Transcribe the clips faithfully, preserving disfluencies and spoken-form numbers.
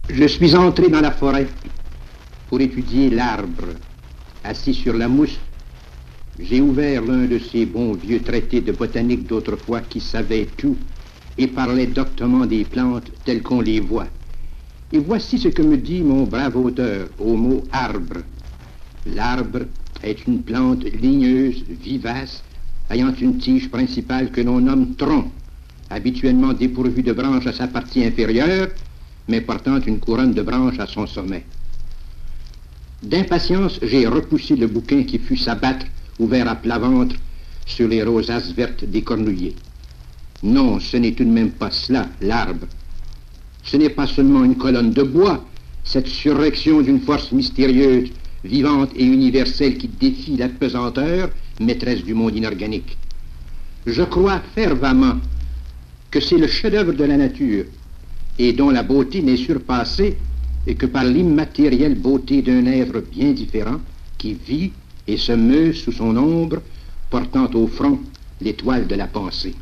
Je suis entré dans la forêt pour étudier l'arbre. Assis sur la mousse, j'ai ouvert l'un de ces bons vieux traités de botanique d'autrefois qui savaient tout et parlaient doctement des plantes telles qu'on les voit. Et voici ce que me dit mon brave auteur au mot arbre. L'arbre est une plante ligneuse, vivace, ayant une tige principale que l'on nomme tronc, habituellement dépourvue de branches à sa partie inférieure, mais portant une couronne de branches à son sommet. D'impatience, j'ai repoussé le bouquin qui fut s'abattre, ouvert à plat ventre, sur les rosaces vertes des cornouillers. Non, ce n'est tout de même pas cela, l'arbre. Ce n'est pas seulement une colonne de bois, cette surrection d'une force mystérieuse, vivante et universelle qui défie la pesanteur, maîtresse du monde inorganique. Je crois fervemment que c'est le chef-d'œuvre de la nature, et dont la beauté n'est surpassée et que par l'immatérielle beauté d'un être bien différent, qui vit et se meut sous son ombre, portant au front l'étoile de la pensée.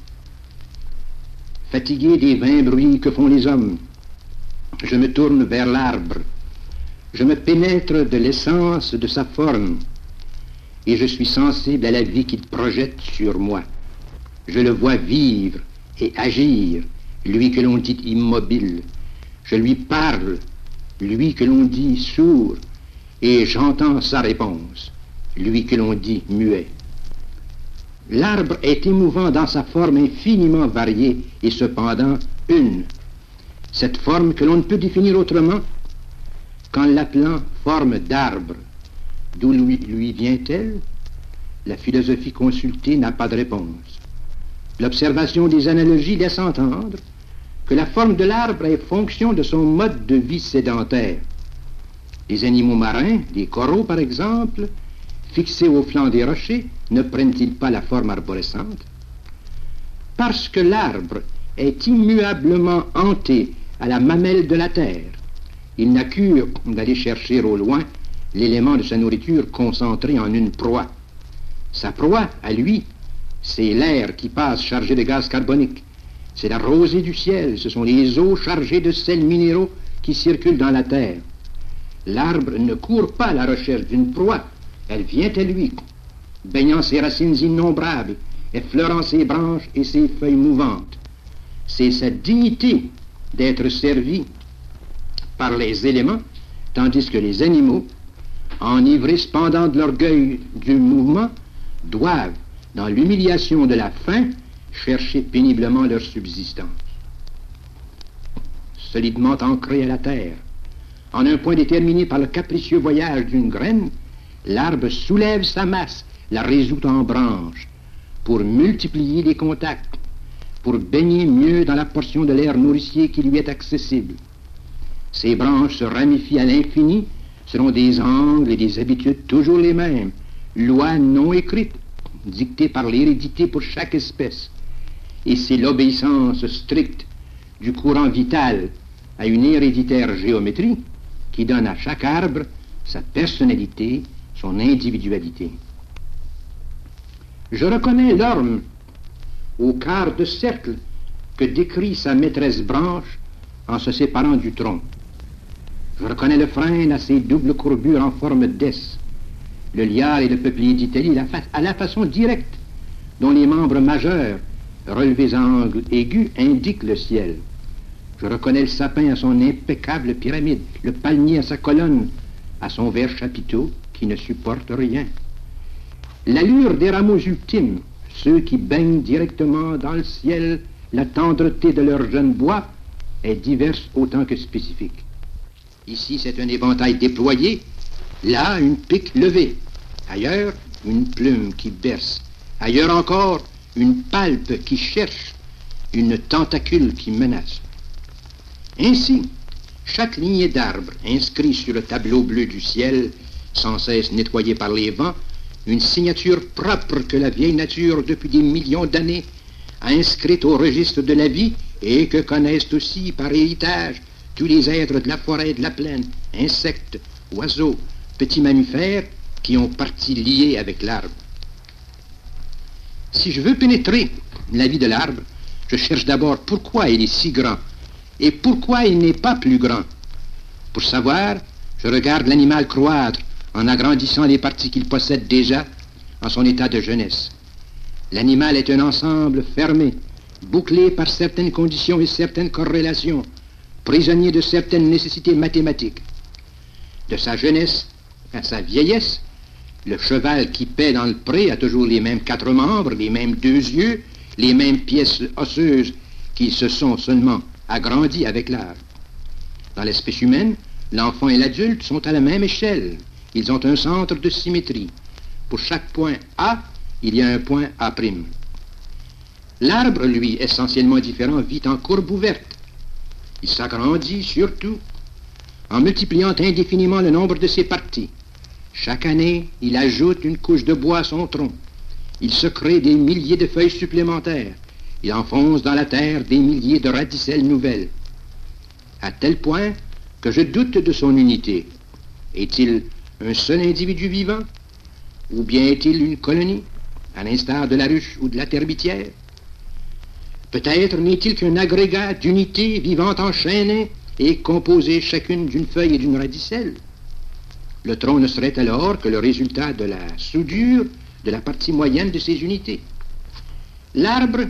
Fatigué des vains bruits que font les hommes, je me tourne vers l'arbre, je me pénètre de l'essence de sa forme, et je suis sensible à la vie qu'il projette sur moi. Je le vois vivre et agir, lui que l'on dit immobile. Je lui parle, lui que l'on dit sourd, et j'entends sa réponse, lui que l'on dit muet. L'arbre est émouvant dans sa forme infiniment variée et cependant une. Cette forme que l'on ne peut définir autrement qu'en l'appelant forme d'arbre. D'où lui, lui vient-elle? La philosophie consultée n'a pas de réponse. L'observation des analogies laisse entendre que la forme de l'arbre est fonction de son mode de vie sédentaire. Les animaux marins, des coraux par exemple, fixés au flanc des rochers, ne prennent-ils pas la forme arborescente? Parce que l'arbre est immuablement hanté à la mamelle de la terre, il n'a cure d'aller chercher au loin l'élément de sa nourriture concentré en une proie. Sa proie, à lui, c'est l'air qui passe chargé de gaz carbonique. C'est la rosée du ciel, ce sont les eaux chargées de sels minéraux qui circulent dans la terre. L'arbre ne court pas à la recherche d'une proie, elle vient à lui, baignant ses racines innombrables, effleurant ses branches et ses feuilles mouvantes. C'est sa dignité d'être servi par les éléments, tandis que les animaux, enivrés cependant de l'orgueil du mouvement, doivent, dans l'humiliation de la faim, chercher péniblement leur subsistance. Solidement ancré à la terre, en un point déterminé par le capricieux voyage d'une graine, l'arbre soulève sa masse, la résout en branches, pour multiplier les contacts, pour baigner mieux dans la portion de l'air nourricier qui lui est accessible. Ces branches se ramifient à l'infini selon des angles et des habitudes toujours les mêmes, lois non écrites, dictées par l'hérédité pour chaque espèce. Et c'est l'obéissance stricte du courant vital à une héréditaire géométrie qui donne à chaque arbre sa personnalité, son individualité. Je reconnais l'orme au quart de cercle que décrit sa maîtresse branche en se séparant du tronc. Je reconnais le frêne à ses doubles courbures en forme d'S, le liard et le peuplier d'Italie à la façon directe dont les membres majeurs, relevés à angle aigu, indiquent le ciel. Je reconnais le sapin à son impeccable pyramide, le palmier à sa colonne, à son vert chapiteau qui ne supporte rien. L'allure des rameaux ultimes, ceux qui baignent directement dans le ciel, la tendreté de leur jeune bois, est diverse autant que spécifique. Ici, c'est un éventail déployé, là, une pique levée, ailleurs, une plume qui berce, ailleurs encore, une palpe qui cherche, une tentacule qui menace. Ainsi, chaque lignée d'arbres inscrit sur le tableau bleu du ciel, sans cesse nettoyé par les vents, une signature propre que la vieille nature, depuis des millions d'années, a inscrite au registre de la vie et que connaissent aussi par héritage tous les êtres de la forêt et de la plaine, insectes, oiseaux, petits mammifères qui ont partie liée avec l'arbre. Si je veux pénétrer la vie de l'arbre, je cherche d'abord pourquoi il est si grand et pourquoi il n'est pas plus grand. Pour savoir, je regarde l'animal croître en agrandissant les parties qu'il possède déjà en son état de jeunesse. L'animal est un ensemble fermé, bouclé par certaines conditions et certaines corrélations, prisonnier de certaines nécessités mathématiques. De sa jeunesse à sa vieillesse, le cheval qui paît dans le pré a toujours les mêmes quatre membres, les mêmes deux yeux, les mêmes pièces osseuses qui se sont seulement agrandies avec l'âge. Dans l'espèce humaine, l'enfant et l'adulte sont à la même échelle. Ils ont un centre de symétrie. Pour chaque point A, il y a un point A'. L'arbre, lui, essentiellement différent, vit en courbe ouverte. Il s'agrandit surtout en multipliant indéfiniment le nombre de ses parties. Chaque année, il ajoute une couche de bois à son tronc. Il se crée des milliers de feuilles supplémentaires. Il enfonce dans la terre des milliers de radicelles nouvelles. À tel point que je doute de son unité. Est-il un seul individu vivant? Ou bien est-il une colonie, à l'instar de la ruche ou de la termitière? Peut-être n'est-il qu'un agrégat d'unités vivant enchaînées et composées chacune d'une feuille et d'une radicelle. Le tronc ne serait alors que le résultat de la soudure de la partie moyenne de ces unités. L'arbre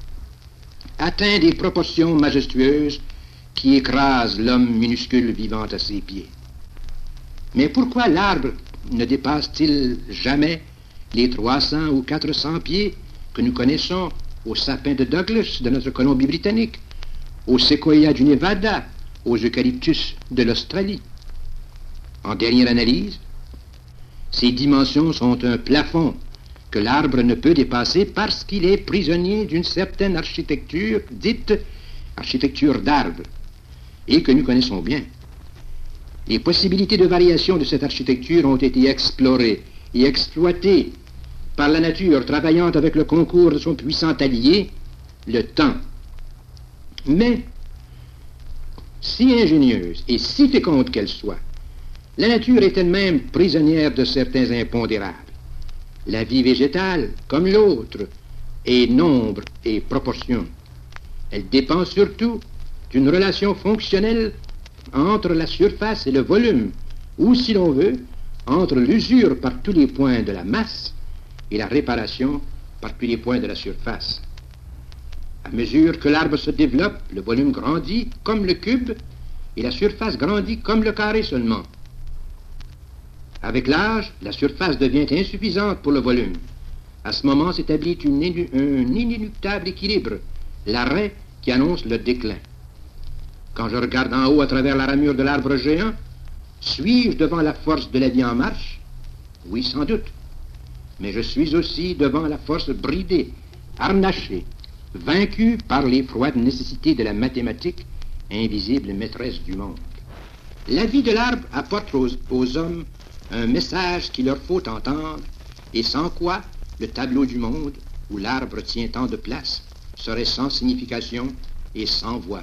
atteint des proportions majestueuses qui écrasent l'homme minuscule vivant à ses pieds. Mais pourquoi l'arbre ne dépasse-t-il jamais les trois cents ou quatre cents pieds que nous connaissons aux sapins de Douglas de notre Colombie-Britannique, aux séquoias du Nevada, aux eucalyptus de l'Australie? En dernière analyse, ces dimensions sont un plafond que l'arbre ne peut dépasser parce qu'il est prisonnier d'une certaine architecture dite architecture d'arbre et que nous connaissons bien. Les possibilités de variation de cette architecture ont été explorées et exploitées par la nature travaillant avec le concours de son puissant allié, le temps. Mais, si ingénieuse et si féconde qu'elle soit, la nature est elle-même prisonnière de certains impondérables. La vie végétale, comme l'autre, est nombre et proportion. Elle dépend surtout d'une relation fonctionnelle entre la surface et le volume, ou, si l'on veut, entre l'usure par tous les points de la masse et la réparation par tous les points de la surface. À mesure que l'arbre se développe, le volume grandit comme le cube et la surface grandit comme le carré seulement. Avec l'âge, la surface devient insuffisante pour le volume. À ce moment s'établit une inu- un inéluctable équilibre, l'arrêt qui annonce le déclin. Quand je regarde en haut à travers la ramure de l'arbre géant, suis-je devant la force de la vie en marche? Oui, sans doute. Mais je suis aussi devant la force bridée, harnachée, vaincue par les froides nécessités de la mathématique, invisible maîtresse du monde. La vie de l'arbre apporte aux, aux hommes un message qu'il leur faut entendre, et sans quoi le tableau du monde, où l'arbre tient tant de place, serait sans signification et sans voix.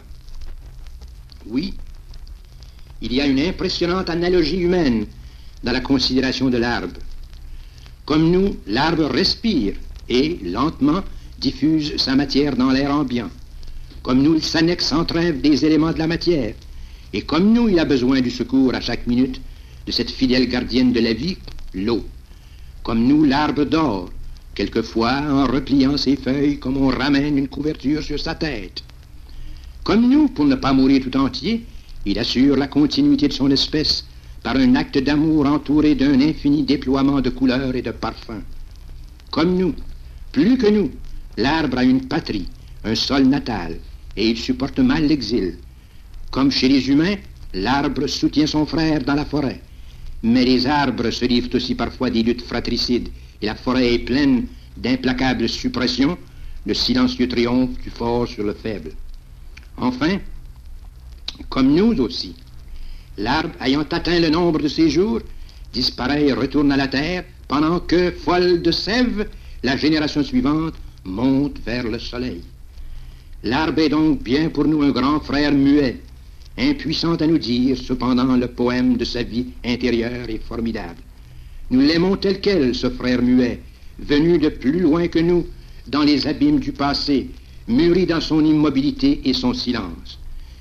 Oui, il y a une impressionnante analogie humaine dans la considération de l'arbre. Comme nous, l'arbre respire et, lentement, diffuse sa matière dans l'air ambiant. Comme nous, il s'annexe sans trêve des éléments de la matière. Et comme nous, il a besoin du secours à chaque minute de cette fidèle gardienne de la vie, l'eau. Comme nous, l'arbre dort, quelquefois en repliant ses feuilles comme on ramène une couverture sur sa tête. Comme nous, pour ne pas mourir tout entier, il assure la continuité de son espèce par un acte d'amour entouré d'un infini déploiement de couleurs et de parfums. Comme nous, plus que nous, l'arbre a une patrie, un sol natal, et il supporte mal l'exil. Comme chez les humains, l'arbre soutient son frère dans la forêt. Mais les arbres se livrent aussi parfois des luttes fratricides, et la forêt est pleine d'implacables suppressions, le silencieux triomphe du fort sur le faible. Enfin, comme nous aussi, l'arbre ayant atteint le nombre de ses jours, disparaît et retourne à la terre, pendant que, folle de sève, la génération suivante monte vers le soleil. L'arbre est donc bien pour nous un grand frère muet, impuissant à nous dire, cependant, le poème de sa vie intérieure et formidable. Nous l'aimons tel quel, ce frère muet, venu de plus loin que nous, dans les abîmes du passé, mûri dans son immobilité et son silence.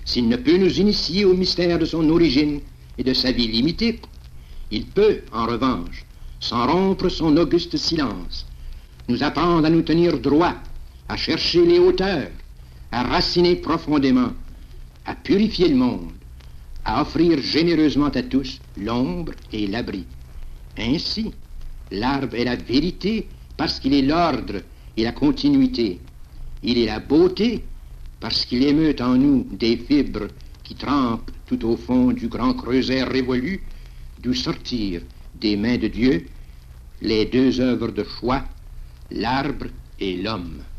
s'il ne peut nous initier au mystère de son origine et de sa vie limitée, il peut, en revanche, sans rompre son auguste silence, nous apprendre à nous tenir droit, à chercher les hauteurs, à raciner profondément, à purifier le monde, à offrir généreusement à tous l'ombre et l'abri. Ainsi, l'arbre est la vérité parce qu'il est l'ordre et la continuité. Il est la beauté parce qu'il émeut en nous des fibres qui trempent tout au fond du grand creuset révolu, d'où sortir des mains de Dieu les deux œuvres de choix, l'arbre et l'homme.